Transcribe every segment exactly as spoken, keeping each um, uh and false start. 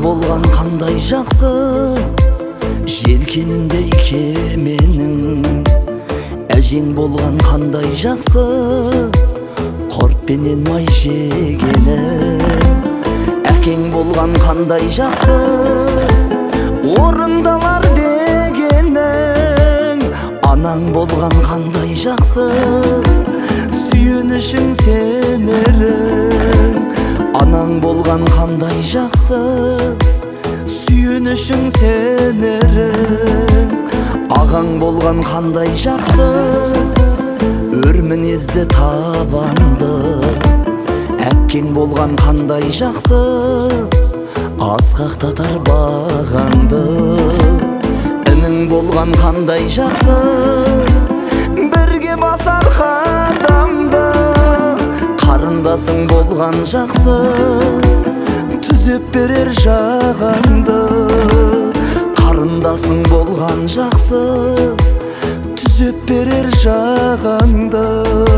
болған қандай жақсы, желкеніндей кеменің. Әжең болған қандай жақсы, құртпенен май жегенің. Әкең болған қандай жақсы, орындалар дегенің. Анаң болған қандай жақсы, сүйенішің сенерің. Анаң болған қандай жақсы, сүйенішің сенерің. Ағаң болған қандай жақсы, өр мінезді табанды. Әпкең болған қандай жақсы, асқақтатар бағаңды. Інің болған қандай жақсы, бірге басар қадамды. Қарындасың болған жақсы, түзеп берер жағаңды. Қарындасың болған жақсы, түзеп берер жағаңды.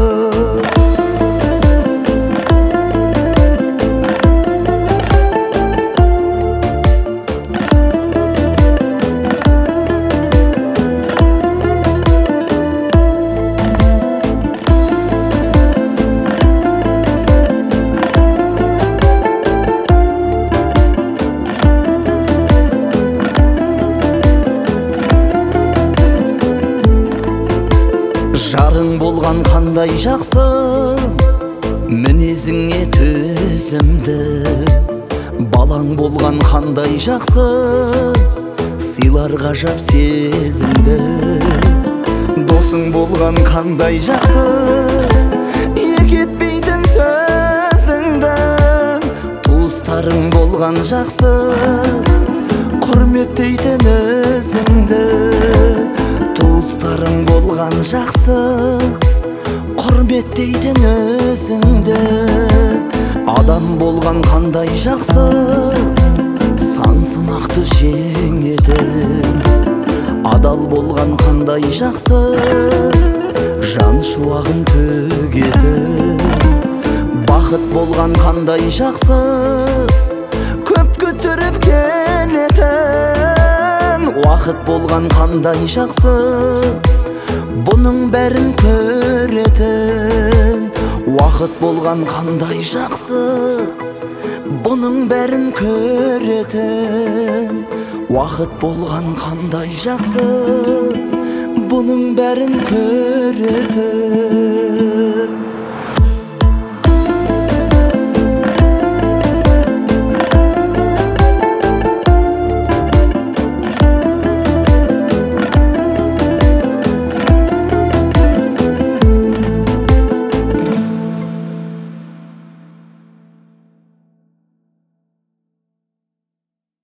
Жарың болған қандай жақсы, мінезіңе төзімді. Балаң болған қандай жақсы, сыйлар ғажап сезімді. Досың болған қандай жақсы, екетпейтін сөзіңді. Туыстарың болған жақсы, құрметтейтін өзіңді. Туыстарың болған жақсы, құрметтейтін өзіңді. Адам болған қандай жақсы, сан сынақты жеңетін. Адал болған қандай жақсы, жан шуағын төгетін. Бақыт болған қандай жақсы, көп күттіріп келетін. Уақыт болған қандай жақсы, бұның бәрін көретін. Уақыт болған қандай жақсы, бұның бәрін көретін. Уақыт болған қандай жақсы, бұның бәрін көретін.